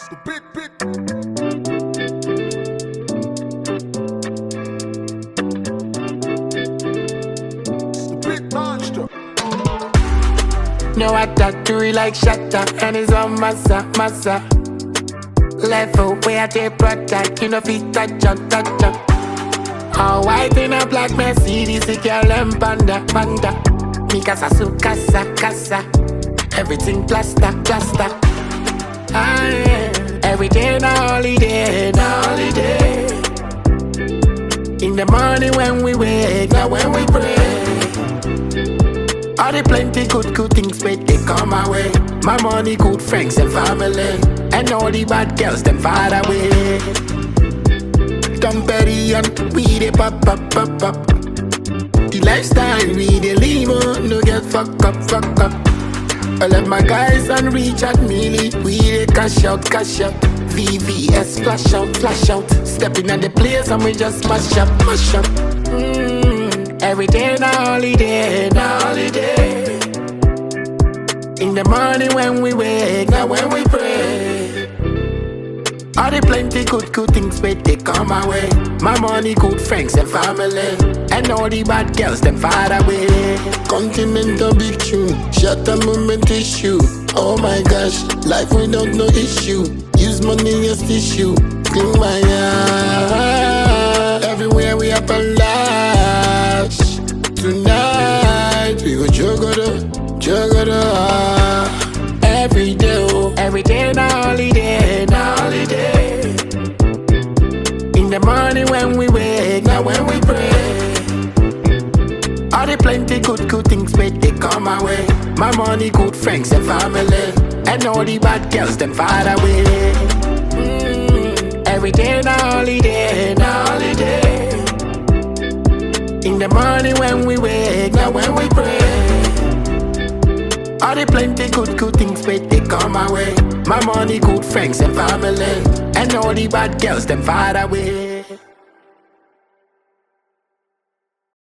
The big. The big monster. No, I tattoo like shatter, and it's on massa. Left away at the product, you know, fit touch up. All white in a black Mercedes, the girl and panda. Mi casa su casa. Everything plaster. Ah, yeah. Every day na holiday. In the morning when we wake, now when we pray. All the plenty good things make they come my way. My money, good friends and family, and all the bad girls them far away. Company and we dey pop. The lifestyle we dey live on, no get fuck up. All of my guys on Richard Mille, we dey cash out. VVS flash out. Stepping at the place and we just mash up. Every day na holiday. In the morning when we wake, now when we pray. All the plenty good things make they come my way. My money, good friends and family, and all the bad girls them far away. Continental big tune, shut a moment issue. Oh my gosh, life without no issue. Use money as tissue, clean my eye. Everywhere we up and lash. Tonight we go juggle. Every day na holiday. In the morning when we wake, now when we pray. All the plenty good things make they come my way. My money, good friends and family, and all the bad girls them far away. Every day na holiday. In the morning when we wake, now when we pray. All the plenty good things make they come my way. My money, good friends and family, and all the bad girls them far away.